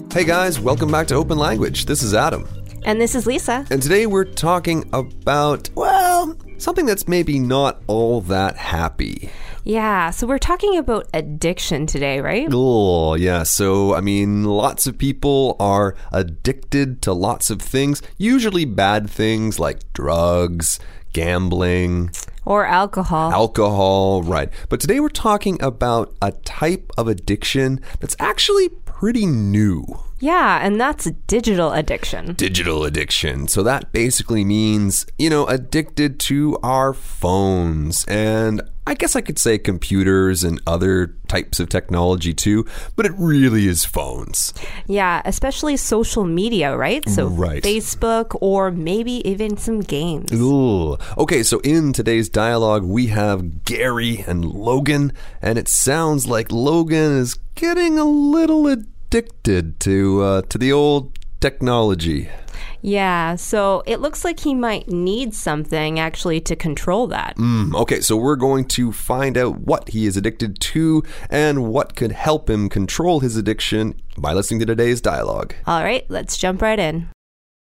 Hey guys, welcome back to Open Language. This is Adam. And this is Lisa. And today we're talking about, well, something that's maybe not all that happy. Yeah, so we're talking about addiction today, right? Oh, yeah. So, I mean, lots of people are addicted to lots of things, usually bad things like drugs, gambling. Or alcohol. Alcohol, right. But today we're talking about a type of addiction that's actually pretty new. Yeah, and that's digital addiction. Digital addiction. So that basically means, addicted to our phones. And I guess I could say computers and other types of technology too, but it really is phones. Yeah, especially social media, right? So right. Facebook or maybe even some games. Ooh. Okay, so in today's dialogue, we have Gary and Logan, and it sounds like Logan is getting a little addicted to the old technology. Yeah, so it looks like he might need something actually to control that. Okay, so we're going to find out what he is addicted to and what could help him control his addiction by listening to today's dialogue. All right, let's jump right in.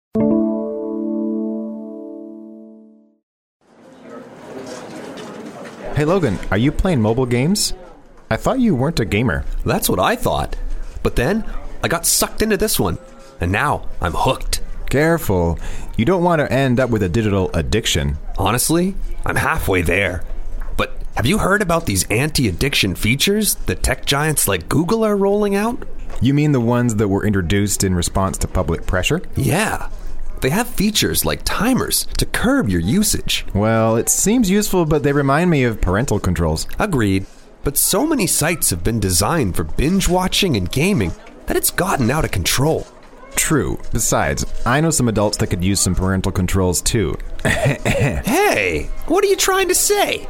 Hey Logan, are you playing mobile games? I thought you weren't a gamer. That's what I thought. But then I got sucked into this one, and now I'm hooked. Careful. You don't want to end up with a digital addiction. Honestly, I'm halfway there. But have you heard about these anti-addiction features that tech giants like Google are rolling out? You mean the ones that were introduced in response to public pressure? Yeah. They have features like timers to curb your usage. Well, it seems useful, but they remind me of parental controls. Agreed. But so many sites have been designed for binge watching and gaming that it's gotten out of control. True. Besides, I know some adults that could use some parental controls too. Hey, what are you trying to say?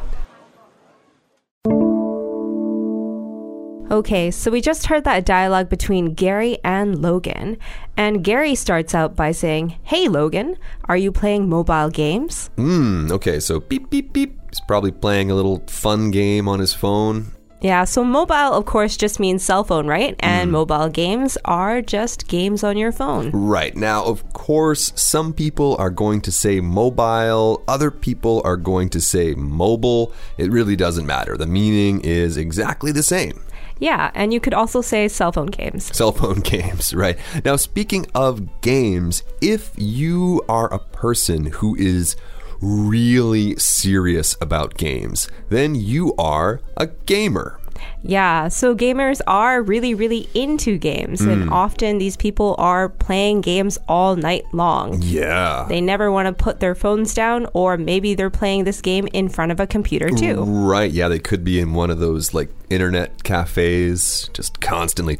Okay, so we just heard that dialogue between Gary and Logan. And Gary starts out by saying, "Hey Logan, are you playing mobile games?" Okay, so beep, beep, beep. He's probably playing a little fun game on his phone. Yeah, so mobile, of course, just means cell phone, right? And mobile games are just games on your phone. Right. Now, of course, some people are going to say mobile. Other people are going to say mobile. It really doesn't matter. The meaning is exactly the same. Yeah, and you could also say cell phone games. Cell phone games, right. Now, speaking of games, if you are a person who is really serious about games, then you are a gamer. Yeah, so gamers are really, really into games, and often these people are playing games all night long. Yeah. They never want to put their phones down, or maybe they're playing this game in front of a computer too. Right, yeah, they could be in one of those like internet cafes, just constantly.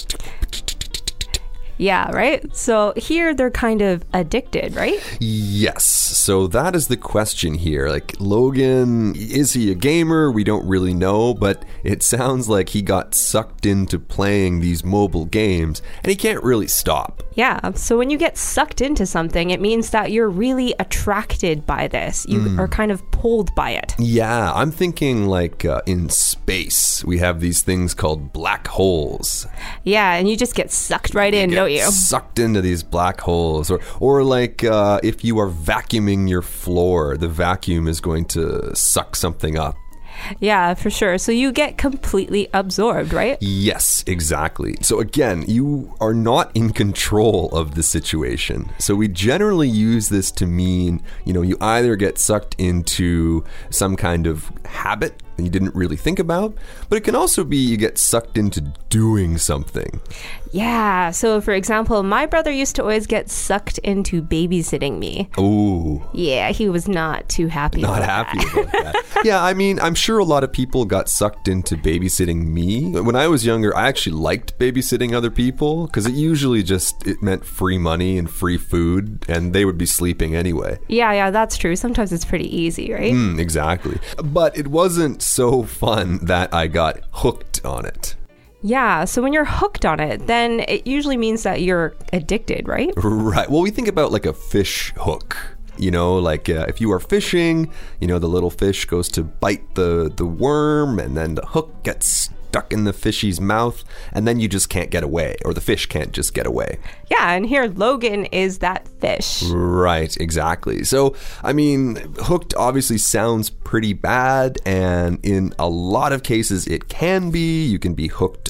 Yeah, right? So here they're kind of addicted, right? Yes. So that is the question here. Like, Logan, is he a gamer? We don't really know, but it sounds like he got sucked into playing these mobile games and he can't really stop. Yeah. So when you get sucked into something, it means that you're really attracted by this. You are kind of pulled by it. Yeah, I'm thinking like in space, we have these things called black holes. Yeah, and you just get sucked right in, don't you? Sucked into these black holes. Or like if you are vacuuming your floor, the vacuum is going to suck something up. Yeah, for sure. So you get completely absorbed, right? Yes, exactly. So again, you are not in control of the situation. So we generally use this to mean, you either get sucked into some kind of habit that you didn't really think about, but it can also be you get sucked into doing something. Yeah. So for example, my brother used to always get sucked into babysitting me. Ooh. Yeah, he was not too happy Not about happy about that. Yeah, I mean, I'm sure a lot of people got sucked into babysitting me. When I was younger, I actually liked babysitting other people because it meant free money and free food, and they would be sleeping anyway. Yeah, that's true. Sometimes it's pretty easy, right? Exactly. But it wasn't so fun that I got hooked on it. Yeah, so when you're hooked on it, then it usually means that you're addicted, right? Right. Well, we think about like a fish hook. If you are fishing, the little fish goes to bite the worm and then the hook gets stuck in the fishy's mouth, and then you just can't get away, or the fish can't just get away. Yeah, and here Logan is that fish. Right, exactly. So, I mean, hooked obviously sounds pretty bad, and in a lot of cases it can be. You can be hooked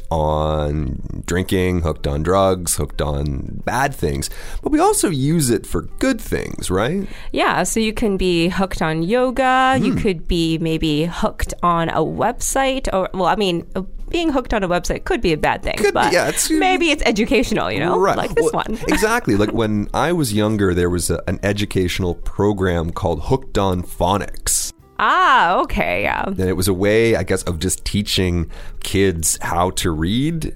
on drinking, hooked on drugs, hooked on bad things, but we also use it for good things, right? Yeah, so you can be hooked on yoga, you could be maybe hooked on a website, or, well, I mean, being hooked on a website could be a bad thing, but maybe it's educational, you know, right. like this one. Exactly. Like when I was younger, there was an educational program called Hooked on Phonics. Ah, okay, yeah. And it was a way, I guess, of just teaching kids how to read.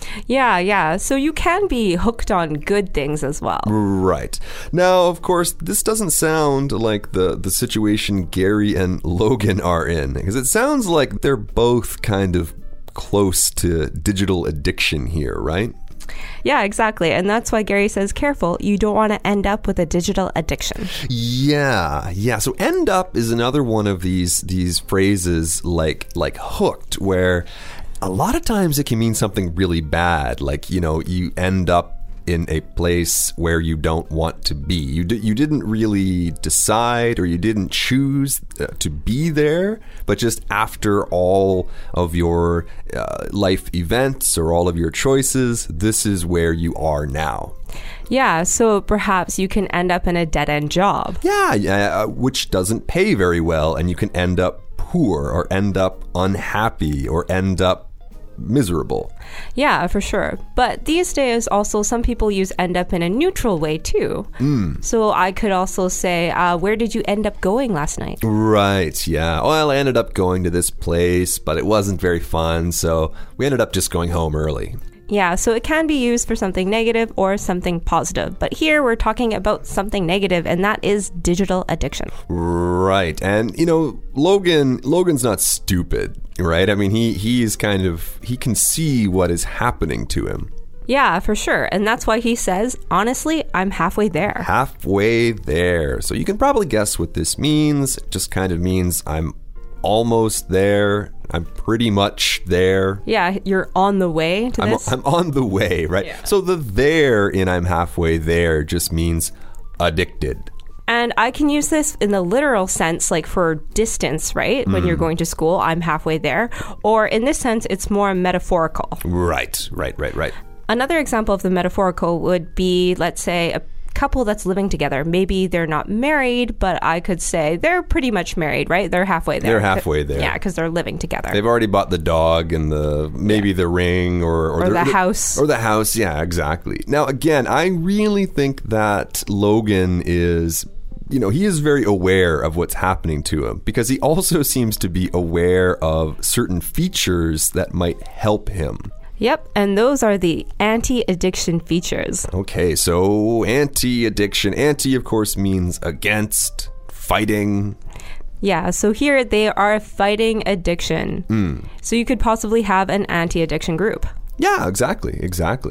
Yeah. So you can be hooked on good things as well. Right. Now, of course, this doesn't sound like the situation Gary and Logan are in, because it sounds like they're both kind of close to digital addiction here, right? Yeah, exactly. And that's why Gary says, careful, you don't want to end up with a digital addiction. Yeah. So end up is another one of these phrases like hooked, where a lot of times it can mean something really bad, like, you know, you end up in a place where you don't want to be. You didn't really decide, or you didn't choose to be there, but just after all of your life events or all of your choices, this is where you are now. Yeah, so perhaps you can end up in a dead-end job. Yeah, which doesn't pay very well, and you can end up poor, or end up unhappy, or end up miserable. Yeah, for sure. But these days also some people use end up in a neutral way too. So I could also say, where did you end up going last night? Right, yeah. Well, I ended up going to this place, but it wasn't very fun, so we ended up just going home early. Yeah, so it can be used for something negative or something positive. But here we're talking about something negative, and that is digital addiction. Right. And, you know, Logan's not stupid, right? I mean, he can see what is happening to him. Yeah, for sure. And that's why he says, honestly, I'm halfway there. Halfway there. So you can probably guess what this means. It just kind of means I'm almost there. I'm pretty much there. Yeah, you're on the way to this. I'm on the way, right? Yeah. So the there in I'm halfway there just means addicted. And I can use this in the literal sense, like for distance, right? When you're going to school, I'm halfway there. Or in this sense, it's more metaphorical. Right. Another example of the metaphorical would be, let's say, a couple that's living together. Maybe they're not married, but I could say they're pretty much married, right? They're halfway there. They're halfway there. Yeah, because they're living together. They've already bought the dog and the ring or the house. Or the house, yeah, exactly. Now, again, I really think that Logan is, you know, he is very aware of what's happening to him, because he also seems to be aware of certain features that might help him. Yep, and those are the anti-addiction features. Okay, so anti-addiction. Anti, of course, means against, fighting. Yeah, so here they are fighting addiction. So you could possibly have an anti-addiction group. Yeah, exactly.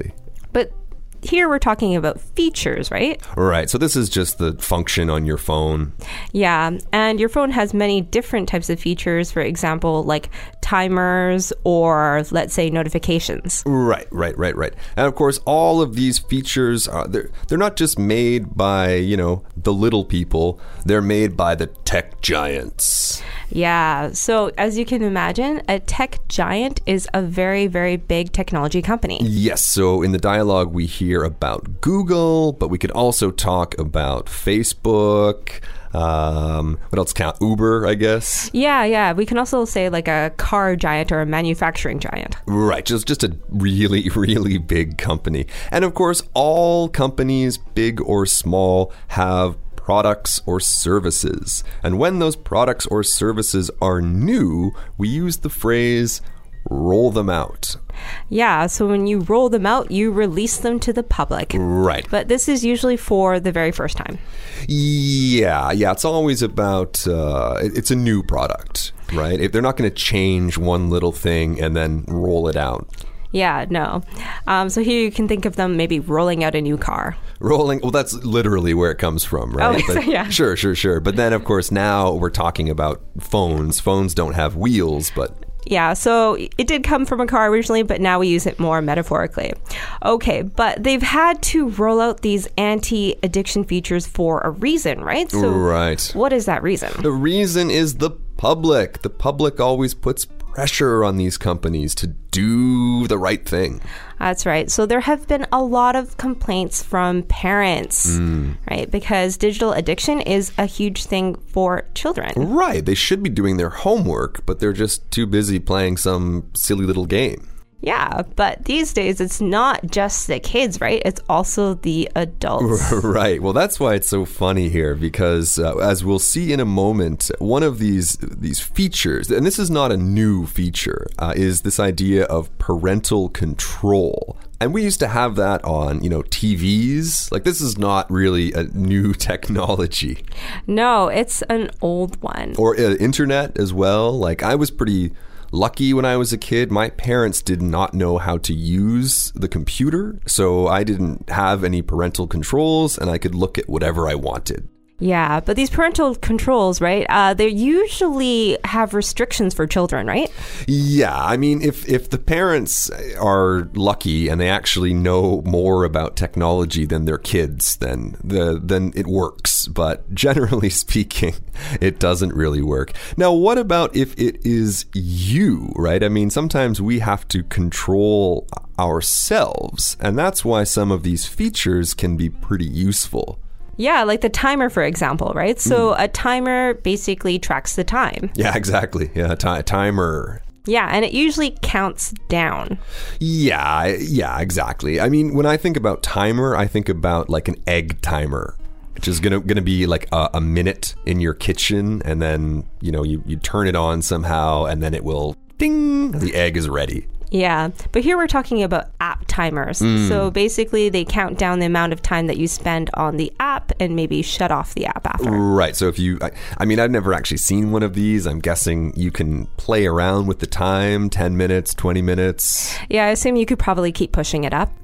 But here we're talking about features, right? Right. So this is just the function on your phone. Yeah. And your phone has many different types of features, for example, like timers or, let's say, notifications. Right. And of course, all of these features, they're not just made by, you know, the little people. They're made by the tech giants. Yeah. So as you can imagine, a tech giant is a very, very big technology company. Yes. So in the dialogue, we hear about Google, but we could also talk about Facebook. What else count? Uber, I guess. Yeah. We can also say like a car giant or a manufacturing giant. Right. Just a really, really big company. And of course, all companies, big or small, have products or services. And when those products or services are new, we use the phrase roll them out. Yeah, so when you roll them out, you release them to the public. Right. But this is usually for the very first time. Yeah, it's always about, it's a new product, right? If they're not going to change one little thing and then roll it out. Yeah, no. So here you can think of them maybe rolling out a new car. Well, that's literally where it comes from, right? Oh, yeah. Sure. But then, of course, now we're talking about phones. Phones don't have wheels, but... Yeah, so it did come from a car originally, but now we use it more metaphorically. Okay, but they've had to roll out these anti-addiction features for a reason, right? So right. What is that reason? The reason is the public. The public always puts pressure on these companies to do the right thing. That's right. So there have been a lot of complaints from parents, right? Because digital addiction is a huge thing for children. Right. They should be doing their homework, but they're just too busy playing some silly little game. Yeah, but these days it's not just the kids, right? It's also the adults. Right. Well, that's why it's so funny here, because as we'll see in a moment, one of these features, and this is not a new feature, is this idea of parental control. And we used to have that on, TVs. Like, this is not really a new technology. No, it's an old one. Or internet as well. Like, I was pretty lucky when I was a kid. My parents did not know how to use the computer, so I didn't have any parental controls, and I could look at whatever I wanted. Yeah, but these parental controls, right, they usually have restrictions for children, right? Yeah, I mean, if the parents are lucky and they actually know more about technology than their kids, then it works. But generally speaking, it doesn't really work. Now, what about if it is you, right? I mean, sometimes we have to control ourselves, and that's why some of these features can be pretty useful. Yeah, like the timer, for example, right? So a timer basically tracks the time. Yeah, exactly. Yeah, timer. Yeah, and it usually counts down. Yeah, exactly. I mean, when I think about timer, I think about like an egg timer, which is gonna be like a minute in your kitchen, and then you turn it on somehow, and then it will ding, the egg is ready. Yeah, but here we're talking about app timers. So basically they count down the amount of time that you spend on the app and maybe shut off the app after. Right. So if I've never actually seen one of these. I'm guessing you can play around with the time, 10 minutes, 20 minutes. Yeah, I assume you could probably keep pushing it up.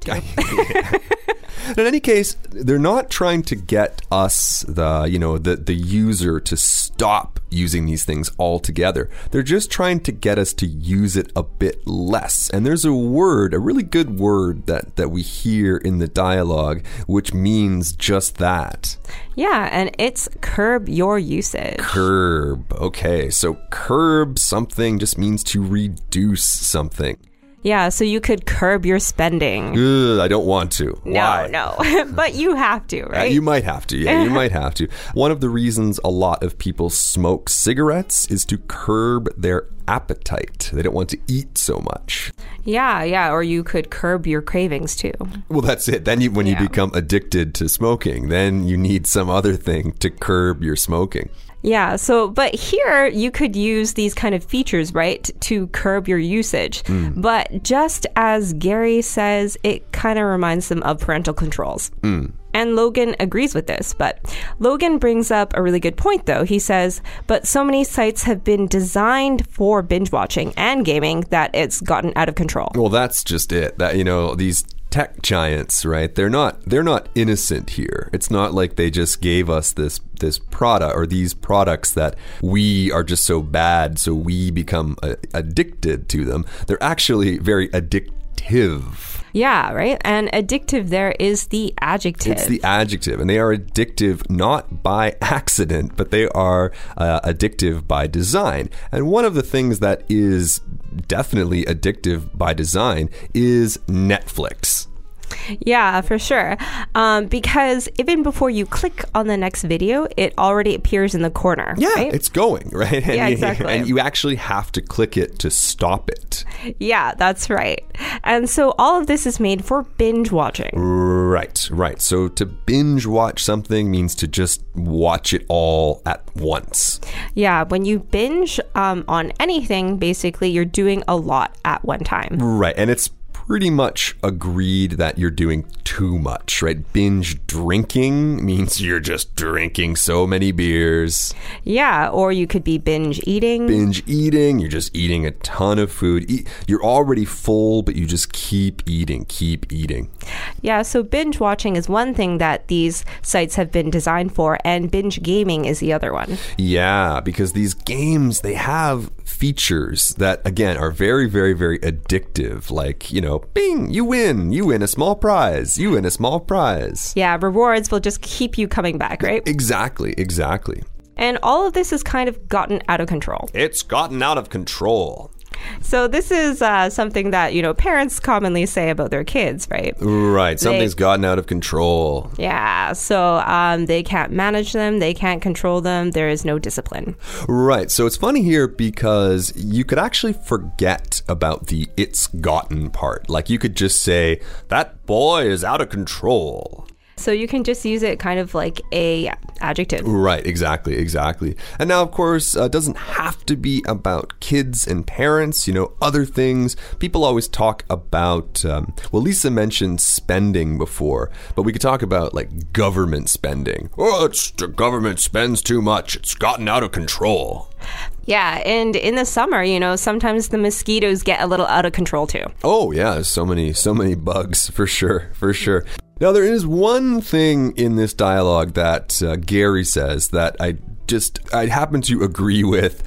In any case, they're not trying to get us, the user, to stop using these things altogether. They're just trying to get us to use it a bit less. And there's a really good word that we hear in the dialogue, which means just that. Yeah, and it's curb your usage. Curb. Okay, so curb something just means to reduce something. Yeah, so you could curb your spending. I don't want to. Why? No. But you have to, right? You might have to. Yeah, you might have to. One of the reasons a lot of people smoke cigarettes is to curb their appetite. They don't want to eat so much. Yeah. Or you could curb your cravings too. Well, that's it. Then when you become addicted to smoking, then you need some other thing to curb your smoking. Yeah, but here you could use these kind of features, right, to curb your usage. But just as Gary says, it kind of reminds them of parental controls. And Logan agrees with this, but Logan brings up a really good point, though. He says, but so many sites have been designed for binge watching and gaming that it's gotten out of control. Well, that's just it. That, these tech giants, right? They're not innocent here. It's not like they just gave us this product or these products that we are just so bad, so we become addicted to them. They're actually very addictive. Yeah, right? And addictive there is the adjective. It's the adjective. And they are addictive not by accident, but they are addictive by design. And one of the things that is definitely addictive by design is Netflix. Yeah, for sure. Because even before you click on the next video, it already appears in the corner. Yeah, right? It's going, right? Yeah, exactly. And you actually have to click it to stop it. Yeah, that's right. And so all of this is made for binge watching. Right. So to binge watch something means to just watch it all at once. Yeah, when you binge on anything, basically you're doing a lot at one time. Right, and it's pretty much agreed that you're doing too much, right? Binge drinking means you're just drinking so many beers. Yeah, or you could be binge eating. Binge eating, you're just eating a ton of food. You're already full, but you just keep eating. Yeah, so binge watching is one thing that these sites have been designed for, and binge gaming is the other one. Yeah, because these games, they have features that, again, are very, very, very addictive. Like, bing, you win a small prize. Yeah, rewards will just keep you coming back, right? Exactly. And all of this has kind of gotten out of control. It's gotten out of control. So this is something that, parents commonly say about their kids, right? Right. Something's gotten out of control. Yeah. So they can't manage them. They can't control them. There is no discipline. Right. So it's funny here because you could actually forget about the it's gotten part. Like you could just say, that boy is out of control. So you can just use it kind of like a adjective. Right, exactly. And now, of course, it doesn't have to be about kids and parents, other things. People always talk about, Lisa mentioned spending before, but we could talk about like government spending. Oh, the government spends too much. It's gotten out of control. Yeah, and in the summer, sometimes the mosquitoes get a little out of control too. Oh, yeah, so many bugs, for sure. Now, there is one thing in this dialogue that Gary says that I happen to agree with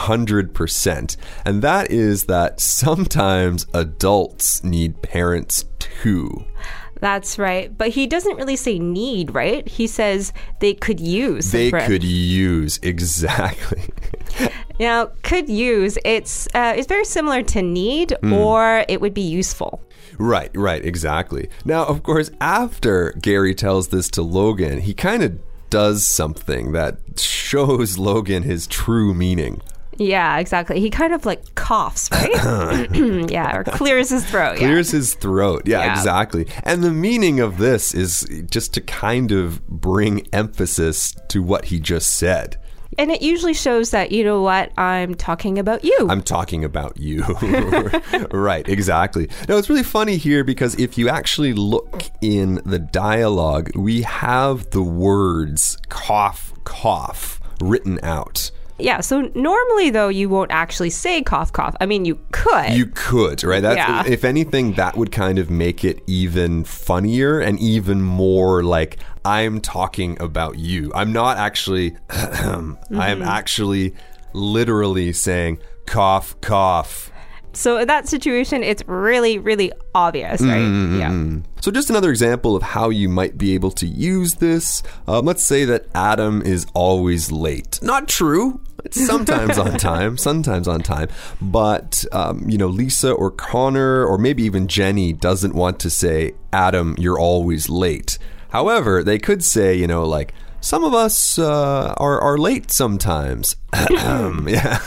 100%, and that is that sometimes adults need parents too. That's right. But he doesn't really say need, right? He says they could use. They could use, exactly. Now, could use, it's very similar to need, or it would be useful. Right, exactly. Now, of course, after Gary tells this to Logan, he kind of does something that shows Logan his true meaning. Yeah, exactly. He kind of like coughs, right? Yeah, or clears his throat. Clears his throat. Yeah, exactly. And the meaning of this is just to kind of bring emphasis to what he just said. And it usually shows that, you know what, I'm talking about you. I'm talking about you. Right, exactly. Now, it's really funny here because if you actually look in the dialogue, we have the words cough, cough written out. Yeah, so normally, though, you won't actually say cough, cough. I mean, you could. You could, right? That's, if anything, that would kind of make it even funnier and even more like, I'm talking about you. I'm not actually, I am actually literally saying cough, cough. So in that situation, it's really, really obvious, right? Yeah. So just another example of how you might be able to use this. Let's say that Adam is always late. Not true. It's sometimes on time. But, Lisa or Connor or maybe even Jenny doesn't want to say, Adam, you're always late. However, they could say, like, some of us are late sometimes. Yeah.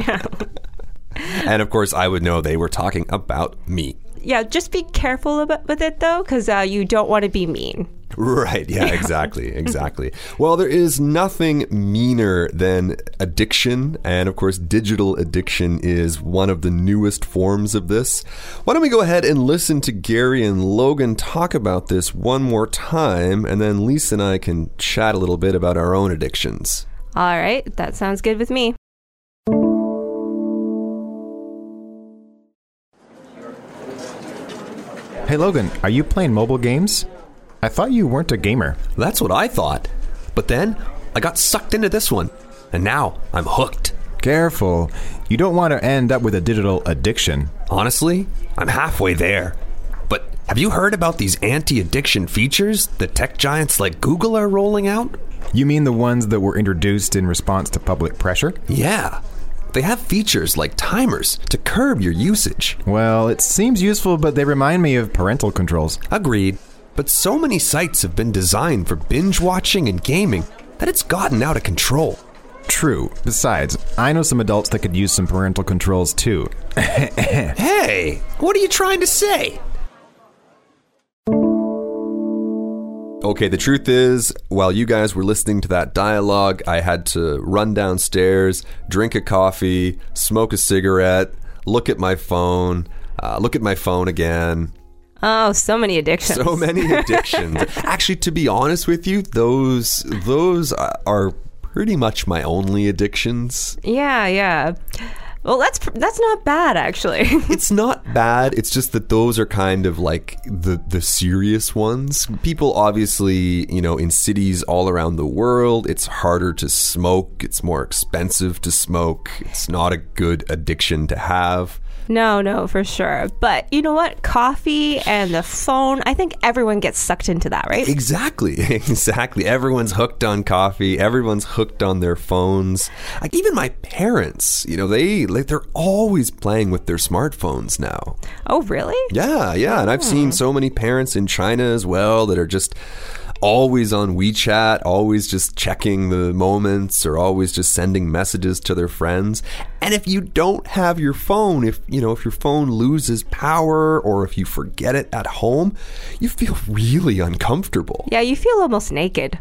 And of course, I would know they were talking about me. Yeah, just be careful with it, though, because you don't want to be mean. Right. Yeah, exactly. Well, there is nothing meaner than addiction. And of course, digital addiction is one of the newest forms of this. Why don't we go ahead and listen to Gary and Logan talk about this one more time, and then Lisa and I can chat a little bit about our own addictions. All right. That sounds good with me. Hey Logan, are you playing mobile games? I thought you weren't a gamer. That's what I thought. But then I got sucked into this one, and now I'm hooked. Careful. You don't want to end up with a digital addiction. Honestly, I'm halfway there. But have you heard about these anti-addiction features that tech giants like Google are rolling out? You mean the ones that were introduced in response to public pressure? Yeah. They have features like timers to curb your usage. Well, it seems useful, but they remind me of parental controls. Agreed. But so many sites have been designed for binge watching and gaming that it's gotten out of control. True. Besides, I know some adults that could use some parental controls too. Hey, what are you trying to say? Okay, the truth is, while you guys were listening to that dialogue, I had to run downstairs, drink a coffee, smoke a cigarette, look at my phone, look at my phone again. Oh, so many addictions. So many addictions. Actually, to be honest with you, those are pretty much my only addictions. Yeah. Well, that's not bad, actually. It's not bad. It's just that those are kind of like the serious ones. People obviously, in cities all around the world, it's harder to smoke. It's more expensive to smoke. It's not a good addiction to have. No, for sure. But you know what? Coffee and the phone, I think everyone gets sucked into that, right? Exactly. Everyone's hooked on coffee. Everyone's hooked on their phones. Like even my parents, they're always playing with their smartphones now. Oh, really? Yeah. And I've seen so many parents in China as well that are just always on WeChat, always just checking the moments or always just sending messages to their friends. And if you don't have your phone, if your phone loses power or if you forget it at home, you feel really uncomfortable. Yeah, you feel almost naked.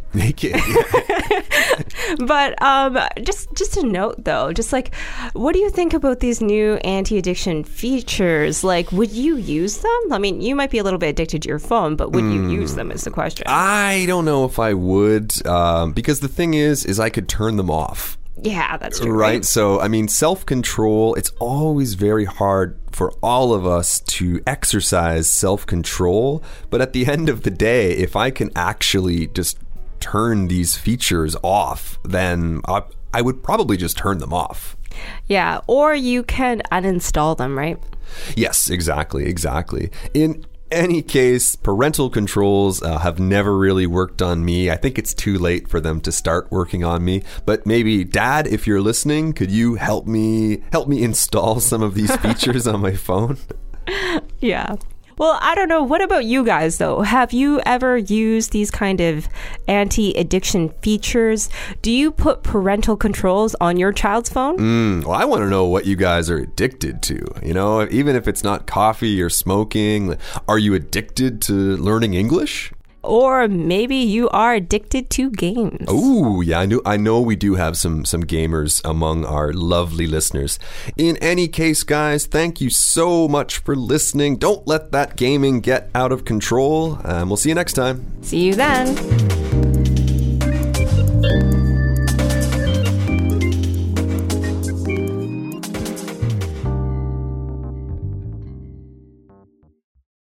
But just a note though, just like, what do you think about these new anti-addiction features? Like, would you use them? I mean, you might be a little bit addicted to your phone, but would you use them is the question. I don't know if I would, because the thing is I could turn them off. Yeah, that's true. Right? So, I mean, self-control, it's always very hard for all of us to exercise self-control. But at the end of the day, if I can actually just turn these features off, then I would probably just turn them off. Yeah, or you can uninstall them, right? Yes, exactly. In any case, parental controls have never really worked on me. I think it's too late for them to start working on me. But maybe, Dad, if you're listening, could you help me install some of these features on my phone? Yeah. Well, I don't know. What about you guys, though? Have you ever used these kind of anti-addiction features? Do you put parental controls on your child's phone? Well, I want to know what you guys are addicted to. Even if it's not coffee or smoking, are you addicted to learning English? Or maybe you are addicted to games. Oh, yeah, I know we do have some gamers among our lovely listeners. In any case, guys, thank you so much for listening. Don't let that gaming get out of control. We'll see you next time. See you then.